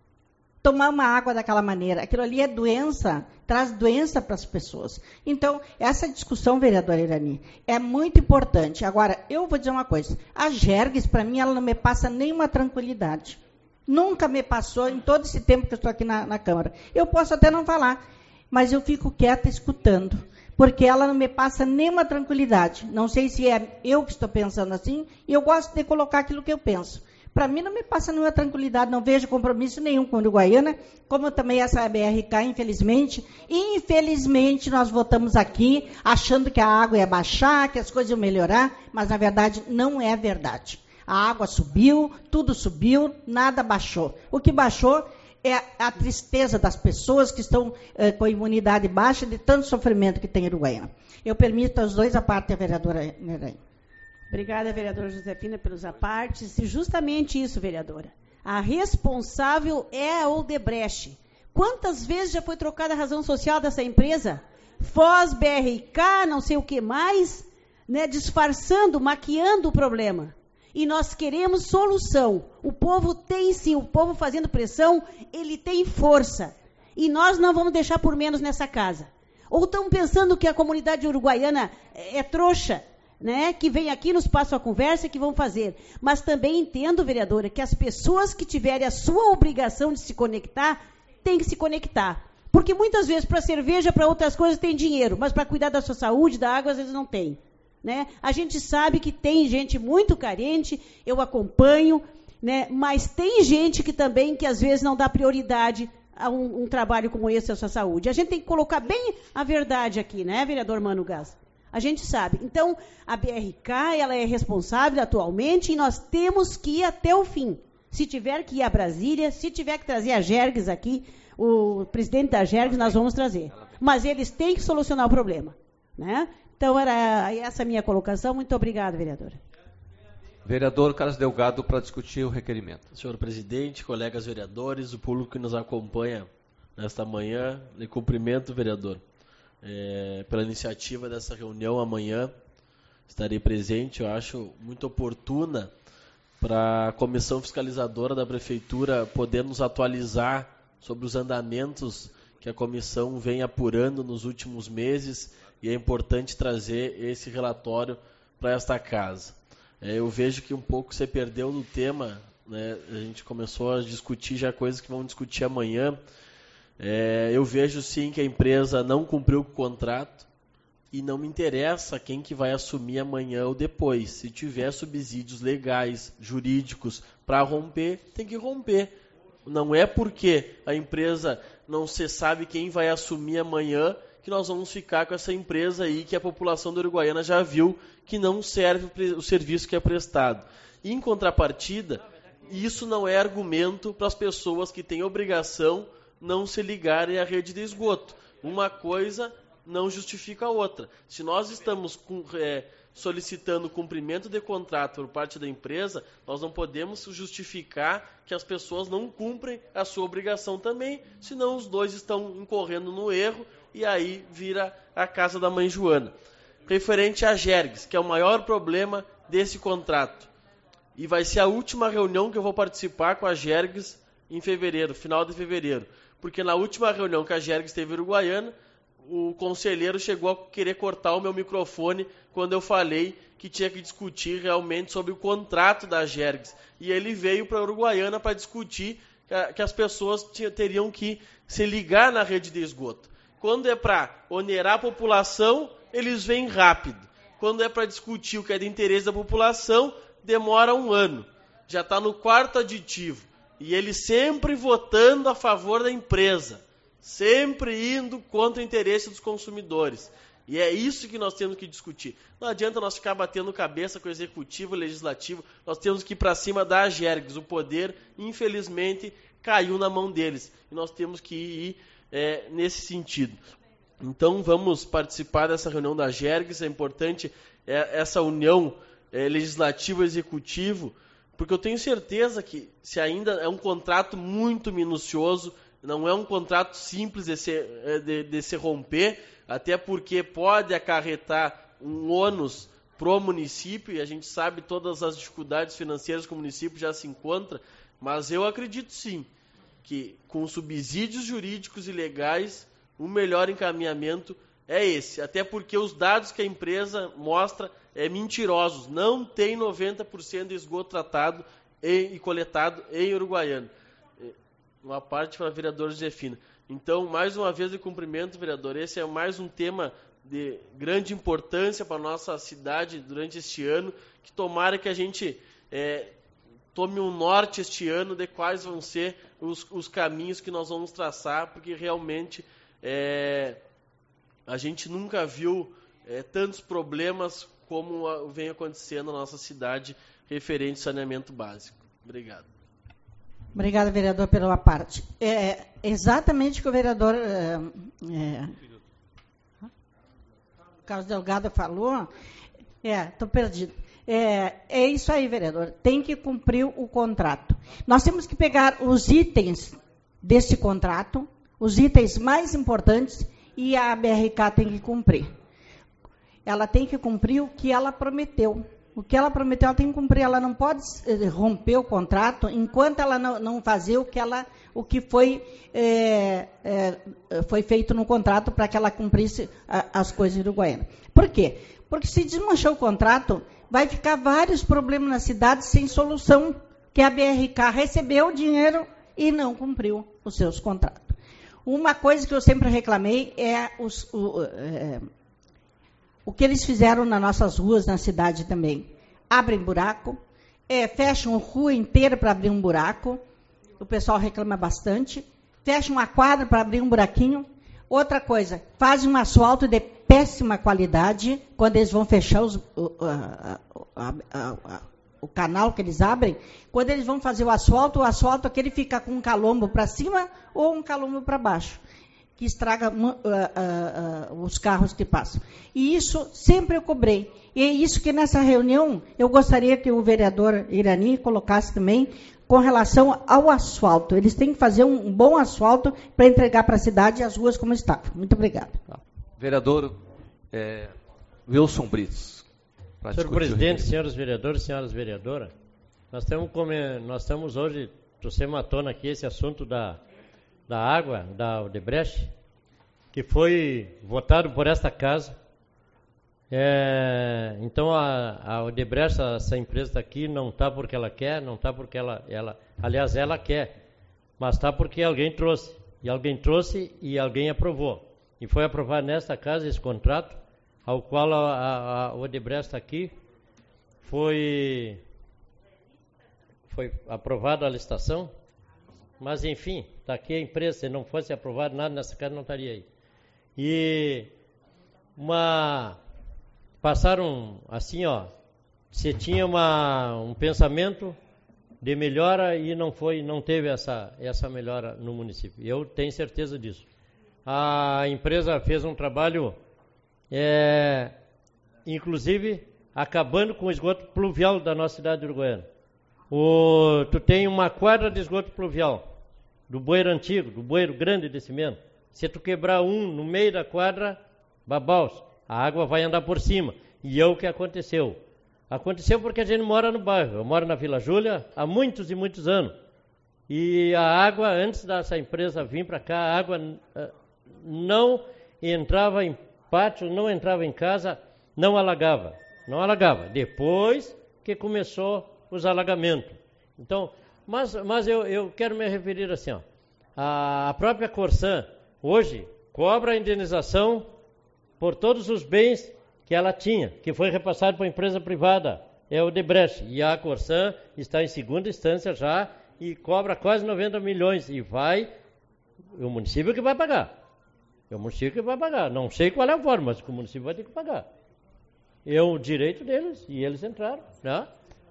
Tomar uma água daquela maneira, aquilo ali é doença, traz doença para as pessoas. Então, essa discussão, vereadora Irani, é muito importante. Agora, eu vou dizer uma coisa, a Gerges, para mim, ela não me passa nenhuma tranquilidade. Nunca me passou em todo esse tempo que eu estou aqui na, na Câmara. Eu posso até não falar, mas eu fico quieta escutando, porque ela não me passa nenhuma tranquilidade. Não sei se é eu que estou pensando assim, e eu gosto de colocar aquilo que eu penso. Para mim não me passa nenhuma tranquilidade, não vejo compromisso nenhum com a Uruguaiana, como também essa B R K, infelizmente. Infelizmente, nós votamos aqui achando que a água ia baixar, que as coisas iam melhorar, mas, na verdade, não é verdade. A água subiu, tudo subiu, nada baixou. O que baixou é a tristeza das pessoas que estão eh, com a imunidade baixa de tanto sofrimento que tem em Uruguaiana. Eu permito aos dois a parte, a vereadora Neray. Obrigada, vereadora Josefina, pelos apartes. E justamente isso, vereadora. A responsável é a Odebrecht. Quantas vezes já foi trocada a razão social dessa empresa? Foz, B R K, não sei o que mais, né, disfarçando, maquiando o problema. E nós queremos solução. O povo tem sim, o povo fazendo pressão, ele tem força. E nós não vamos deixar por menos nessa casa. Ou estão pensando que a comunidade uruguaiana é trouxa, né, que vem aqui, nos passa a conversa, que vão fazer. Mas também entendo, vereadora, que as pessoas que tiverem a sua obrigação de se conectar, têm que se conectar. Porque muitas vezes para cerveja, para outras coisas tem dinheiro, mas para cuidar da sua saúde, da água, às vezes não tem. Né? A gente sabe que tem gente muito carente, eu acompanho, né, mas tem gente que também, que às vezes não dá prioridade a um, um trabalho como esse, a sua saúde. A gente tem que colocar bem a verdade aqui, né, vereador Mano Gás? A gente sabe. Então, a B R K, ela é responsável atualmente e nós temos que ir até o fim. Se tiver que ir a Brasília, se tiver que trazer a Gerges aqui, o presidente da Gerges, nós vamos trazer. Mas eles têm que solucionar o problema. Né? Então, era essa a minha colocação. Muito obrigada, vereadora. Vereador Carlos Delgado, para discutir o requerimento. Senhor presidente, colegas vereadores, o público que nos acompanha nesta manhã, lhe cumprimento, vereador. É, pela iniciativa dessa reunião amanhã, estarei presente, eu acho muito oportuna para a comissão fiscalizadora da Prefeitura poder nos atualizar sobre os andamentos que a comissão vem apurando nos últimos meses e é importante trazer esse relatório para esta casa. É, eu vejo que um pouco você perdeu no tema, né? A gente começou a discutir já coisas que vamos discutir amanhã. É, eu vejo sim que a empresa não cumpriu com o contrato e não me interessa quem que vai assumir amanhã ou depois. Se tiver subsídios legais, jurídicos para romper, tem que romper. Não é porque a empresa não se sabe quem vai assumir amanhã que nós vamos ficar com essa empresa aí que a população da Uruguaiana já viu que não serve o serviço que é prestado. Em contrapartida, isso não é argumento para as pessoas que têm obrigação não se ligarem à rede de esgoto. Uma coisa não justifica a outra. Se nós estamos com, é, solicitando o cumprimento de contrato por parte da empresa, nós não podemos justificar que as pessoas não cumprem a sua obrigação também, senão os dois estão incorrendo no erro e aí vira a casa da mãe Joana. Referente à Gerges, que é o maior problema desse contrato. E vai ser a última reunião que eu vou participar com a Gerges em fevereiro, final de fevereiro. Porque na última reunião que a Gerges teve em Uruguaiana, o conselheiro chegou a querer cortar o meu microfone quando eu falei que tinha que discutir realmente sobre o contrato da Gerges. E ele veio para a Uruguaiana para discutir que as pessoas teriam que se ligar na rede de esgoto. Quando é para onerar a população, eles vêm rápido. Quando é para discutir o que é de interesse da população, demora um ano. Já está no quarto aditivo. E ele sempre votando a favor da empresa, sempre indo contra o interesse dos consumidores. E é isso que nós temos que discutir. Não adianta nós ficar batendo cabeça com o executivo, o legislativo. Nós temos que ir para cima da Agergs. O poder, infelizmente, caiu na mão deles. E nós temos que ir é, nesse sentido. Então, vamos participar dessa reunião da Agergs. É importante é, essa união é, legislativo-executivo, porque eu tenho certeza que, se ainda é um contrato muito minucioso, não é um contrato simples de se, de, de se romper, até porque pode acarretar um ônus para o município, e a gente sabe todas as dificuldades financeiras que o município já se encontra, mas eu acredito sim, que com subsídios jurídicos e legais, o melhor encaminhamento é esse, até porque os dados que a empresa mostra é mentirosos, não tem noventa por cento de esgoto tratado e, e coletado em Uruguaiana. Uma parte para a vereadora Josefina. Então, mais uma vez de cumprimento, vereador, esse é mais um tema de grande importância para a nossa cidade durante este ano, que tomara que a gente é, tome um norte este ano de quais vão ser os, os caminhos que nós vamos traçar, porque realmente é, a gente nunca viu é, tantos problemas como vem acontecendo na nossa cidade referente ao saneamento básico. Obrigado. Obrigada, vereador, pela parte. É exatamente o que o vereador é, é, Carlos Delgado falou. É, estou perdido. É, é isso aí, vereador. Tem que cumprir o contrato. Nós temos que pegar os itens desse contrato, os itens mais importantes, e a B R K tem que cumprir. Ela tem que cumprir o que ela prometeu. O que ela prometeu, ela tem que cumprir. Ela não pode romper o contrato enquanto ela não, não fazer o que, ela, o que foi, é, é, foi feito no contrato para que ela cumprisse a, as coisas uruguaianas. Por quê? Porque se desmanchar o contrato, vai ficar vários problemas na cidade sem solução, que a B R K recebeu o dinheiro e não cumpriu os seus contratos. Uma coisa que eu sempre reclamei é os... O, é, O que eles fizeram nas nossas ruas, na cidade também. Abrem buraco, é, fecham a rua inteira para abrir um buraco. O pessoal reclama bastante. Fecham uma quadra para abrir um buraquinho. Outra coisa, fazem um asfalto de péssima qualidade. Quando eles vão fechar os, o, a, a, a, a, o canal que eles abrem, quando eles vão fazer o asfalto, o asfalto aquele fica com um calombo para cima ou um calombo para baixo, que estraga uh, uh, uh, os carros que passam. E isso sempre eu cobrei. E é isso que nessa reunião eu gostaria que o vereador Irani colocasse também com relação ao asfalto. Eles têm que fazer um bom asfalto para entregar para a cidade as ruas como estavam. Muito obrigada. Vereador é, Wilson Brits. Senhor presidente, senhores vereadores, senhoras vereadoras, nós estamos, nós estamos hoje, trouxemos à tona aqui esse assunto da da água, da Odebrecht, que foi votado por esta casa. É, então, a, a Odebrecht, essa empresa aqui, não está porque ela quer, não está porque ela, ela... Aliás, ela quer, mas está porque alguém trouxe. E alguém trouxe e alguém aprovou. E foi aprovado nesta casa esse contrato, ao qual a, a, a Odebrecht aqui foi, foi aprovada a licitação. Mas, enfim, está aqui a empresa, se não fosse aprovado nada nessa casa, não estaria aí. E uma, passaram assim, ó, você tinha uma, um pensamento de melhora e não foi, não teve essa, essa melhora no município. Eu tenho certeza disso. A empresa fez um trabalho, é, inclusive, acabando com o esgoto pluvial da nossa cidade de Uruguaiana. O, tu tem uma quadra de esgoto pluvial, do bueiro antigo, do bueiro grande de cimento. Se tu quebrar um no meio da quadra, babaus, a água vai andar por cima. E é o que aconteceu. Aconteceu porque a gente mora no bairro. Eu moro na Vila Júlia há muitos e muitos anos. E a água, antes dessa empresa vir para cá, a água uh, não entrava em pátio, não entrava em casa, não alagava. Não alagava. Depois que começou os alagamentos. Então, mas, mas eu, eu quero me referir assim, ó, a própria Corsan, hoje, cobra a indenização por todos os bens que ela tinha, que foi repassado para a empresa privada, é o Odebrecht, e a Corsan está em segunda instância já e cobra quase noventa milhões, e vai, o município que vai pagar. É o município que vai pagar. Não sei qual é a forma, mas o município vai ter que pagar. É o direito deles, e eles entraram, né?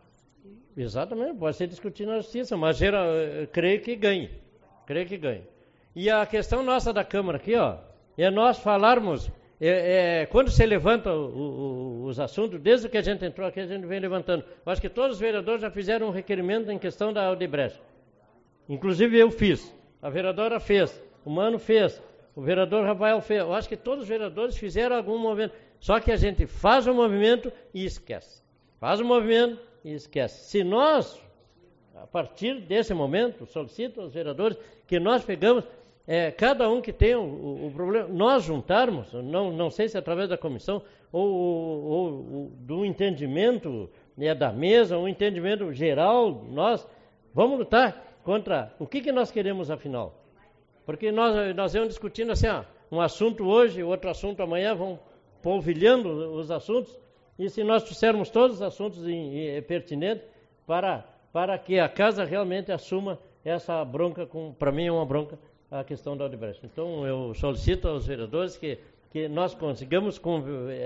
Exatamente, pode ser discutido na justiça, mas geral, creio que ganhe. Creio que ganhe. E a questão nossa da Câmara aqui, ó, é nós falarmos, é, é, quando se levanta o, o, os assuntos, desde que a gente entrou aqui, a gente vem levantando. Eu acho que todos os vereadores já fizeram um requerimento em questão da Odebrecht. Inclusive eu fiz, a vereadora fez, o Mano fez, o vereador Rafael fez. Eu acho que todos os vereadores fizeram algum movimento. Só que a gente faz o movimento e esquece. Faz o movimento e esquece. Se nós, a partir desse momento, solicito aos vereadores que nós pegamos, é, cada um que tem o, o, o problema, nós juntarmos, não, não sei se é através da comissão, ou, ou, ou do entendimento, né, da mesa, um entendimento geral, nós vamos lutar contra o que, que nós queremos afinal. Porque nós, nós vamos discutindo assim, ah, um assunto hoje, outro assunto amanhã, vão polvilhando os assuntos, e se nós trouxermos todos os assuntos em, em, pertinentes para, para que a casa realmente assuma essa bronca, para mim é uma bronca, a questão da Odebrecht. Então eu solicito aos vereadores que, que nós consigamos com,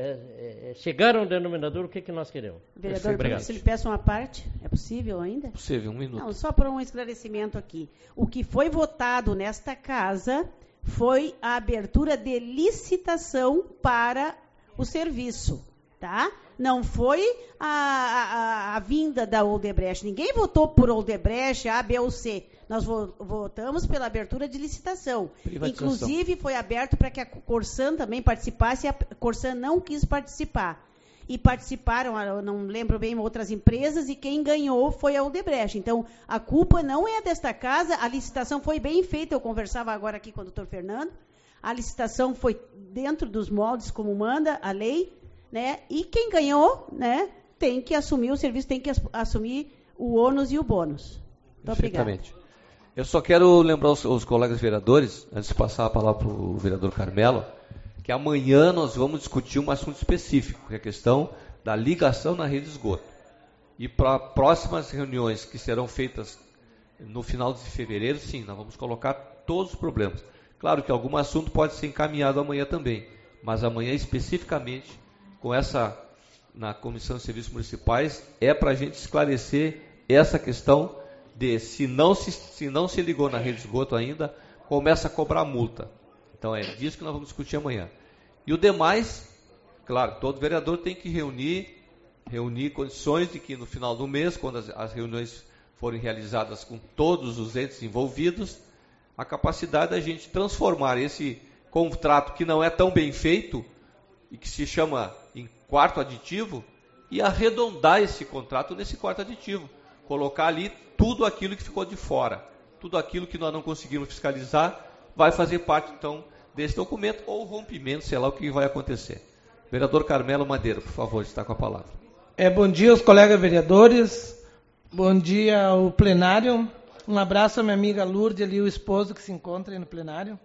é, é, chegar a um denominador, o que, que nós queremos. Vereador, se lhe peço uma parte, é possível ainda? Possível, um minuto. Não, só para um esclarecimento aqui. O que foi votado nesta casa foi a abertura de licitação para o serviço, tá? Não foi a, a, a vinda da Odebrecht. Ninguém votou por Odebrecht, A, B ou C. Nós vo, votamos pela abertura de licitação. Inclusive, foi aberto para que a Corsan também participasse, e a Corsan não quis participar. E participaram, eu não lembro bem, outras empresas, e quem ganhou foi a Odebrecht. Então, a culpa não é desta casa, a licitação foi bem feita, eu conversava agora aqui com o doutor Fernando, a licitação foi dentro dos moldes, como manda a lei, né? E quem ganhou, né, tem que assumir o serviço, tem que assumir o ônus e o bônus. Muito obrigada. Eu só quero lembrar os, os colegas vereadores, antes de passar a palavra para o vereador Carmelo, que amanhã nós vamos discutir um assunto específico, que é a questão da ligação na rede de esgoto. E para próximas reuniões que serão feitas no final de fevereiro, sim, nós vamos colocar todos os problemas. Claro que algum assunto pode ser encaminhado amanhã também, mas amanhã especificamente, com essa, na Comissão de Serviços Municipais, é para a gente esclarecer essa questão de, se não se, se não se ligou na rede de esgoto ainda, começa a cobrar multa. Então é disso que nós vamos discutir amanhã. E o demais, claro, todo vereador tem que reunir, reunir condições de que no final do mês, quando as, as reuniões forem realizadas com todos os entes envolvidos, a capacidade da gente transformar esse contrato que não é tão bem feito, e que se chama em quarto aditivo, e arredondar esse contrato nesse quarto aditivo. Colocar ali tudo aquilo que ficou de fora. Tudo aquilo que nós não conseguimos fiscalizar vai fazer parte, então, desse documento, ou rompimento, sei lá o que vai acontecer. Vereador Carmelo Madeira, por favor, está com a palavra. É, bom dia aos colegas vereadores, bom dia ao plenário, um abraço à minha amiga Lourdes, ali o esposo que se encontra aí no plenário.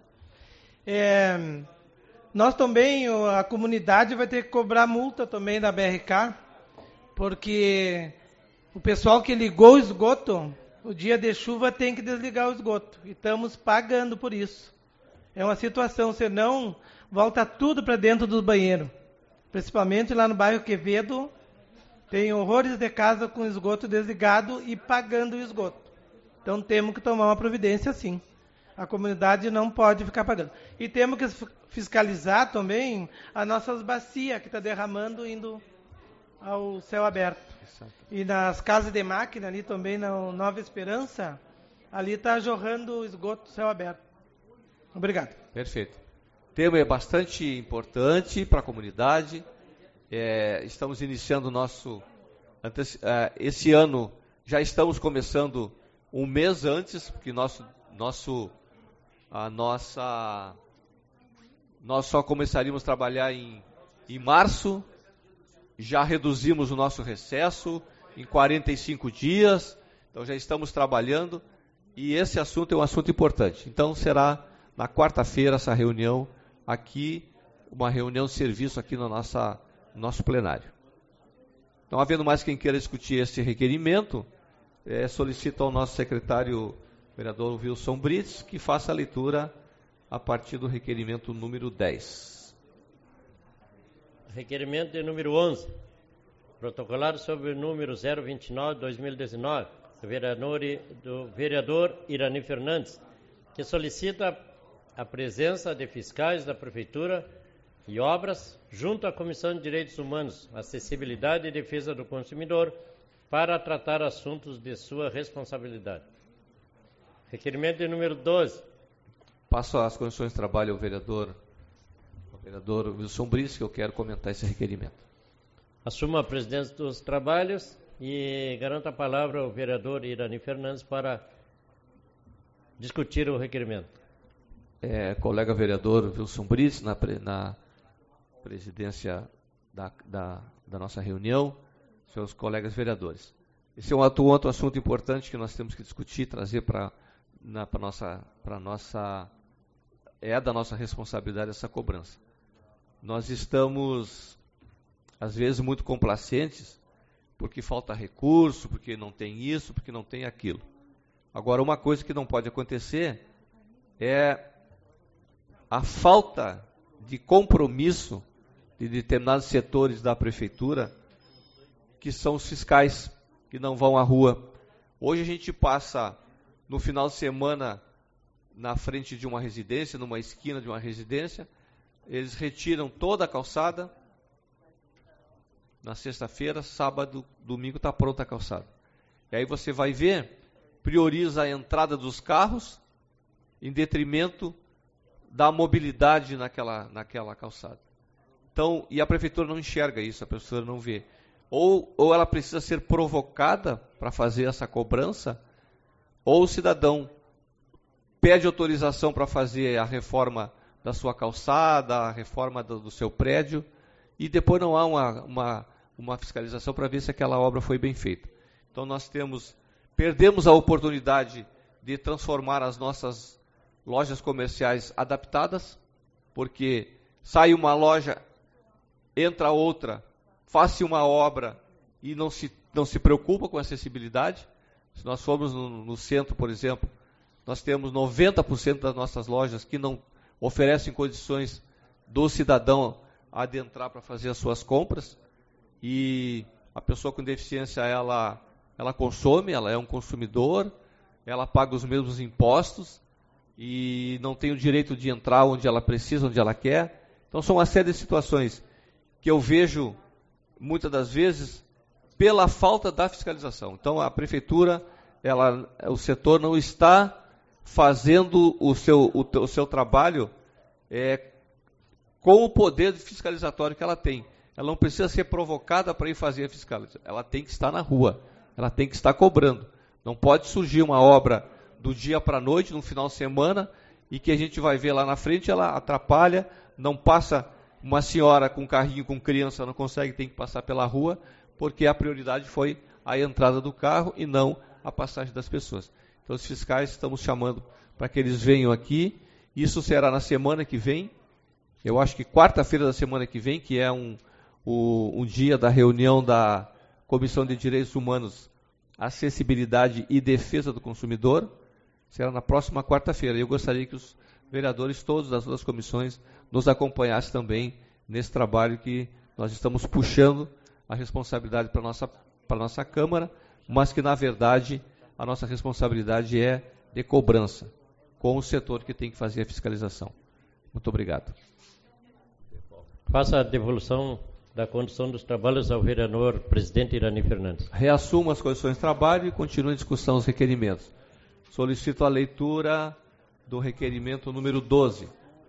É, nós também, a comunidade vai ter que cobrar multa também da B R K, porque o pessoal que ligou o esgoto, o dia de chuva tem que desligar o esgoto, e estamos pagando por isso. É uma situação, senão volta tudo para dentro dos banheiros. Principalmente lá no bairro Quevedo, tem horrores de casa com esgoto desligado e pagando o esgoto. Então temos que tomar uma providência sim. A comunidade não pode ficar pagando. E temos que fiscalizar também as nossas bacias que está derramando indo ao céu aberto. Exato. E nas casas de máquina ali também, na Nova Esperança, ali está jorrando o esgoto céu aberto. Obrigado. Perfeito. O tema é bastante importante para a comunidade. É, estamos iniciando o nosso... Esse ano já estamos começando um mês antes, porque nosso, nosso, a nossa, nós só começaríamos a trabalhar em, em março, já reduzimos o nosso recesso em quarenta e cinco dias, então já estamos trabalhando, e esse assunto é um assunto importante. Então será na quarta-feira essa reunião aqui, uma reunião de serviço aqui no nossa, no nosso plenário. Então, havendo mais quem queira discutir esse requerimento, é, solicito ao nosso secretário, vereador Wilson Brits, que faça a leitura a partir do requerimento número dez. Requerimento de número onze. Protocolado sobre o número zero vinte e nove, dois mil e dezenove, do vereador, do vereador Irani Fernandes, que solicita a presença de fiscais da Prefeitura e obras junto à Comissão de Direitos Humanos, Acessibilidade e Defesa do Consumidor para tratar assuntos de sua responsabilidade. Requerimento de número doze. Passo às condições de trabalho ao vereador, ao vereador Wilson Brice, que eu quero comentar esse requerimento. Assuma a presidência dos trabalhos e garanta a palavra ao vereador Irani Fernandes para discutir o requerimento. É, colega vereador Wilson Brice, na, na presidência da, da, da nossa reunião, seus colegas vereadores. Esse é um outro, outro assunto importante que nós temos que discutir, trazer para a nossa, para nossa... É da nossa responsabilidade essa cobrança. Nós estamos, às vezes, muito complacentes, porque falta recurso, porque não tem isso, porque não tem aquilo. Agora, uma coisa que não pode acontecer é a falta de compromisso de determinados setores da prefeitura, que são os fiscais, que não vão à rua. Hoje a gente passa, no final de semana, na frente de uma residência, numa esquina de uma residência, eles retiram toda a calçada. Na sexta-feira, sábado, domingo está pronta a calçada. E aí você vai ver, prioriza a entrada dos carros em detrimento da mobilidade naquela, naquela calçada. Então, e a prefeitura não enxerga isso, a prefeitura não vê. Ou, ou ela precisa ser provocada para fazer essa cobrança, ou o cidadão pede autorização para fazer a reforma da sua calçada, a reforma do, do seu prédio, e depois não há uma, uma, uma fiscalização para ver se aquela obra foi bem feita. Então nós temos, perdemos a oportunidade de transformar as nossas lojas comerciais adaptadas, porque sai uma loja, entra outra, faz-se uma obra e não se, não se preocupa com a acessibilidade. Se nós formos no, no centro, por exemplo, nós temos noventa por cento das nossas lojas que não oferecem condições do cidadão adentrar para fazer as suas compras, e a pessoa com deficiência, ela, ela consome, ela é um consumidor, ela paga os mesmos impostos e não tem o direito de entrar onde ela precisa, onde ela quer. Então são uma série de situações que eu vejo, muitas das vezes, pela falta da fiscalização. Então a prefeitura, ela, o setor não está fazendo o seu, o, o seu trabalho é, com o poder fiscalizatório que ela tem. Ela não precisa ser provocada para ir fazer a fiscalização. Ela tem que estar na rua, ela tem que estar cobrando. Não pode surgir uma obra do dia para a noite, no final de semana, e que a gente vai ver lá na frente, ela atrapalha, não passa, uma senhora com carrinho com criança não consegue, tem que passar pela rua, porque a prioridade foi a entrada do carro e não a passagem das pessoas. Então, os fiscais estamos chamando para que eles venham aqui. Isso será na semana que vem. Eu acho que quarta-feira da semana que vem, que é um, um, um dia da reunião da Comissão de Direitos Humanos, Acessibilidade e Defesa do Consumidor. Será na próxima quarta-feira. Eu gostaria que os vereadores, todos das outras comissões, nos acompanhassem também nesse trabalho que nós estamos puxando a responsabilidade para a nossa, para a nossa Câmara, mas que, na verdade, a nossa responsabilidade é de cobrança com o setor que tem que fazer a fiscalização. Muito obrigado. Faça a devolução da condução dos trabalhos ao vereador presidente Irani Fernandes. Reassumo as condições de trabalho e continue a discussão dos requerimentos. Solicito a leitura do requerimento número doze.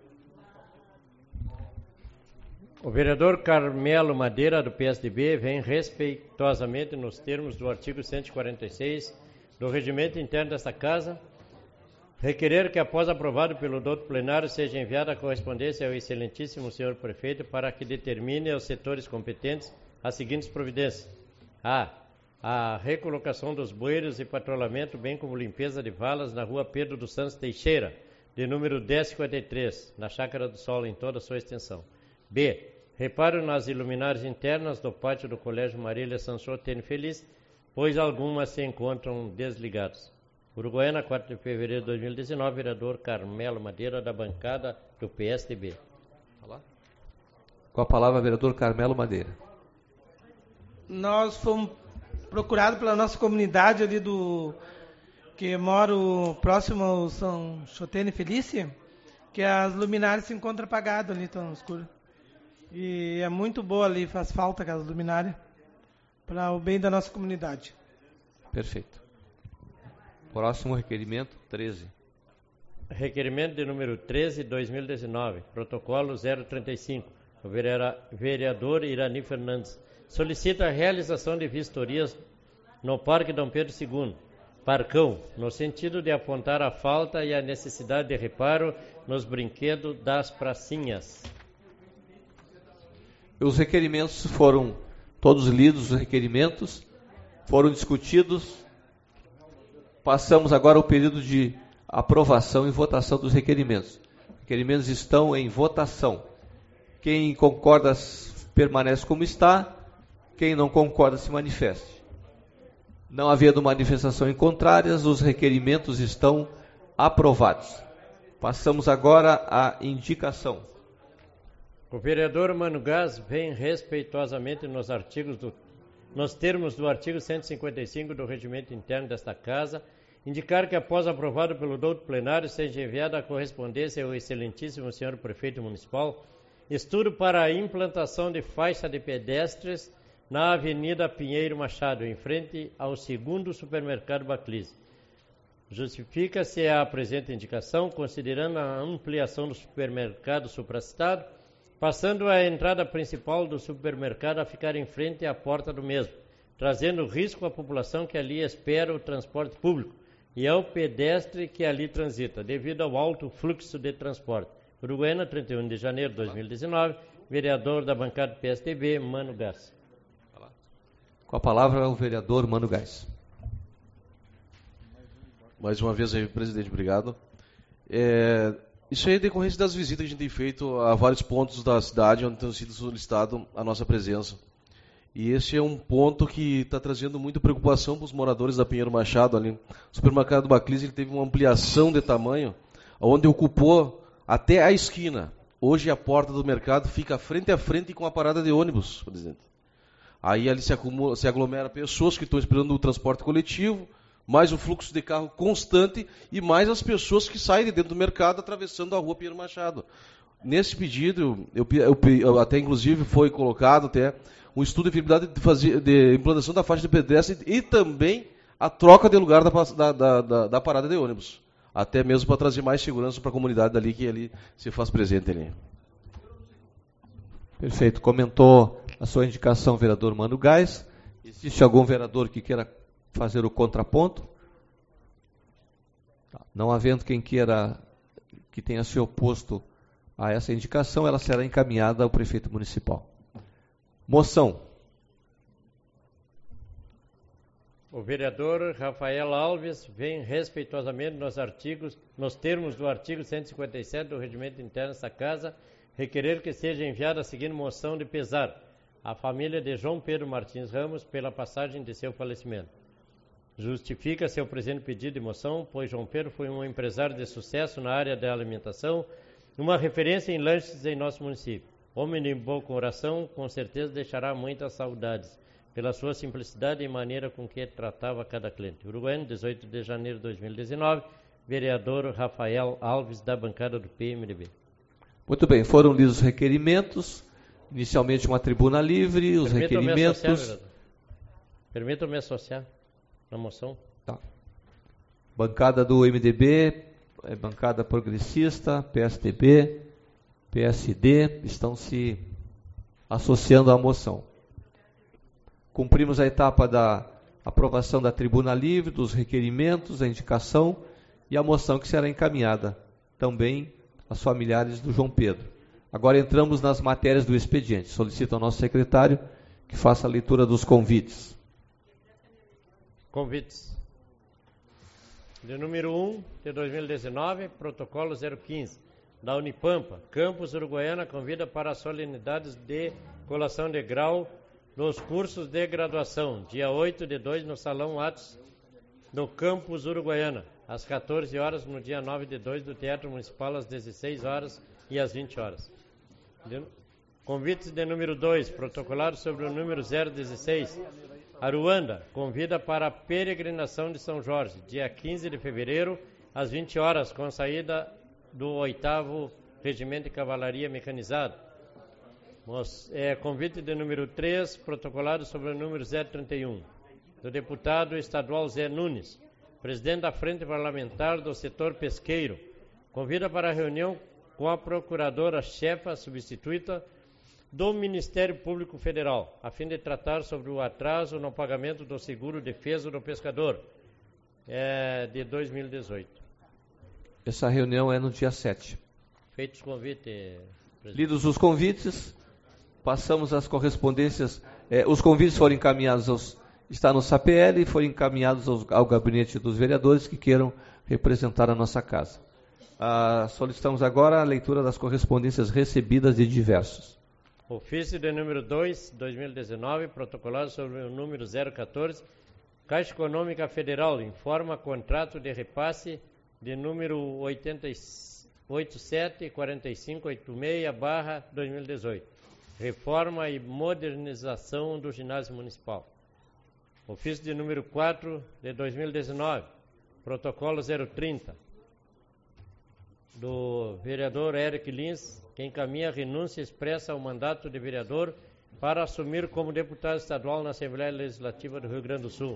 O vereador Carmelo Madeira, do P S D B, vem respeitosamente nos termos do artigo cento e quarenta e seis do Regimento Interno desta Casa, requerer que, após aprovado pelo doutor plenário, seja enviada a correspondência ao excelentíssimo senhor prefeito para que determine aos setores competentes as seguintes providências. A. A recolocação dos bueiros e patrulhamento, bem como limpeza de valas na rua Pedro dos Santos Teixeira, de número dez cinquenta e três, na Chácara do Sol, em toda a sua extensão. B. Reparo nas iluminárias internas do pátio do Colégio Marília Sansor Tene Feliz, pois algumas se encontram desligadas. Uruguaiana, quatro de fevereiro de dois mil e dezenove, vereador Carmelo Madeira, da bancada do P S D B. Com a palavra, vereador Carmelo Madeira. Nós fomos procurados pela nossa comunidade ali do... que moro próximo ao São Chotene e Felícia, que as luminárias se encontram apagadas ali, tão escuras. E é muito boa ali, faz falta aquelas luminárias, para o bem da nossa comunidade. Perfeito. Próximo requerimento, treze. Requerimento de número treze, dois mil e dezenove, protocolo zero trinta e cinco. O vereador Irani Fernandes solicita a realização de vistorias no Parque Dom Pedro segundo, Parcão, no sentido de apontar a falta e a necessidade de reparo nos brinquedos das pracinhas. Os requerimentos foram todos lidos, os requerimentos foram discutidos. Passamos agora ao período de aprovação e votação dos requerimentos. Os requerimentos estão em votação. Quem concorda permanece como está, quem não concorda se manifeste. Não havendo manifestação em contrárias, os requerimentos estão aprovados. Passamos agora à indicação. O vereador Mano Gás vem respeitosamente nos artigos do, nos termos do artigo cento e cinquenta e cinco do regimento interno desta Casa, indicar que após aprovado pelo douto plenário seja enviada a correspondência ao excelentíssimo senhor prefeito municipal estudo para a implantação de faixa de pedestres na Avenida Pinheiro Machado, em frente ao segundo supermercado Baclise. Justifica-se a presente indicação, considerando a ampliação do supermercado supracitado, passando a entrada principal do supermercado a ficar em frente à porta do mesmo, trazendo risco à população que ali espera o transporte público e ao pedestre que ali transita, devido ao alto fluxo de transporte. Uruguaiana, trinta e um de janeiro de dois mil e dezenove, vereador da bancada do P S D B, Mano Gás. Com a palavra, o vereador Mano Gás. Mais uma vez aí, presidente, obrigado. É, isso aí é decorrência das visitas que a gente tem feito a vários pontos da cidade onde tem sido solicitado a nossa presença. E esse é um ponto que está trazendo muita preocupação para os moradores da Pinheiro Machado ali. O supermercado Baclise ele teve uma ampliação de tamanho, onde ocupou até a esquina. Hoje a porta do mercado fica frente a frente com a parada de ônibus, presidente. Aí ali se, acumula, se aglomera pessoas que estão esperando o transporte coletivo, mais o fluxo de carro constante e mais as pessoas que saem de dentro do mercado atravessando a rua Pinheiro Machado. Nesse pedido, eu, eu, eu, até inclusive foi colocado até um estudo de viabilidade de, fazer, de implantação da faixa de pedestre e também a troca de lugar da, da, da, da parada de ônibus. Até mesmo para trazer mais segurança para a comunidade dali que ali se faz presente ali. Perfeito. Comentou a sua indicação, vereador Mano Gás. Existe algum vereador que queira fazer o contraponto? Não havendo quem queira, que tenha se oposto a essa indicação, ela será encaminhada ao prefeito municipal. Moção. O vereador Rafael Alves vem respeitosamente nos artigos, nos termos do artigo cento e cinquenta e sete do regimento interno desta Casa, requerer que seja enviada a seguinte moção de pesar à família de João Pedro Martins Ramos pela passagem de seu falecimento. Justifica-se o presente pedido de moção, pois João Pedro foi um empresário de sucesso na área da alimentação, uma referência em lanches em nosso município. Homem de boa coração, com certeza deixará muitas saudades, pela sua simplicidade e maneira com que tratava cada cliente. Uruguaiano, dezoito de janeiro de dois mil e dezenove, vereador Rafael Alves, da bancada do P M D B. Muito bem, foram lidos os requerimentos, inicialmente uma tribuna livre, os Permita-me requerimentos... Associar, Permita-me associar na moção. Tá. Bancada do M D B, bancada progressista, P S D B, P S D, estão se associando à moção. Cumprimos a etapa da aprovação da tribuna livre, dos requerimentos, a indicação e a moção que será encaminhada também aos familiares do João Pedro. Agora entramos nas matérias do expediente. Solicito ao nosso secretário que faça a leitura dos convites. Convites. De número um de dois mil e dezenove, protocolo zero quinze, da Unipampa, Campus Uruguaiana, convida para as solenidades de colação de grau dos cursos de graduação, dia oito de dois no Salão Atos no Campus Uruguaiana, às quatorze horas, no dia nove de dois, do Teatro Municipal, às dezesseis horas e às vinte horas. De, convites de número dois, protocolado sobre o número zero dezesseis. Aruanda, convida para a peregrinação de São Jorge, dia quinze de fevereiro, às vinte horas, com saída do oitavo Regimento de Cavalaria Mecanizado. Mas, é, convite de número três, protocolado sobre o número zero trinta e um, do deputado estadual Zé Nunes, presidente da Frente Parlamentar do Setor Pesqueiro, convida para a reunião com a procuradora-chefa substituta do Ministério Público Federal, a fim de tratar sobre o atraso no pagamento do seguro defesa do pescador, é, de dois mil e dezoito. Essa reunião é no dia sete. Feitos os convites, presidente. Lidos os convites, passamos às correspondências. É, os convites foram encaminhados aos... Está no S A P L e foram encaminhados aos, ao gabinete dos vereadores que queiram representar a nossa casa. Ah, solicitamos agora a leitura das correspondências recebidas de diversos. Ofício de número dois, dois mil e dezenove, protocolado sobre o número zero quatorze, Caixa Econômica Federal informa contrato de repasse de número oitenta e sete quarenta e cinco oitenta e seis barra dois mil e dezoito. Reforma e modernização do ginásio municipal. Ofício de número quatro de dois mil e dezenove, protocolo zero trinta, do vereador Eric Lins, que encaminha a renúncia expressa ao mandato de vereador para assumir como deputado estadual na Assembleia Legislativa do Rio Grande do Sul.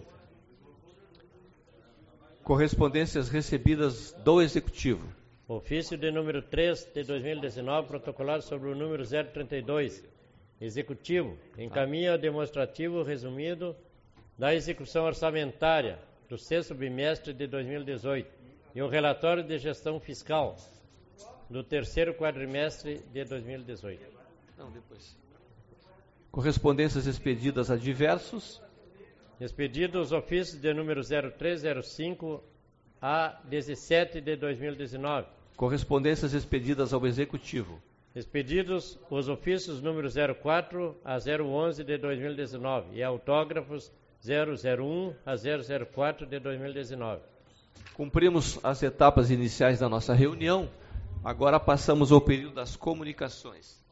Correspondências recebidas do Executivo. Ofício de número três de dois mil e dezenove, protocolado sobre o número zero trinta e dois. Executivo encaminha o demonstrativo resumido da execução orçamentária do sexto bimestre de dois mil e dezoito e o relatório de gestão fiscal do terceiro quadrimestre de dois mil e dezoito. Não, depois. Correspondências expedidas a diversos. Expedidos ofícios de número zero três zero cinco a dezessete de dois mil e dezenove. Correspondências expedidas ao Executivo. Expedidos os ofícios número zero quatro a zero onze de dois mil e dezenove e autógrafos zero zero um a zero zero quatro de dois mil e dezenove. Cumprimos as etapas iniciais da nossa reunião. Agora passamos ao período das comunicações.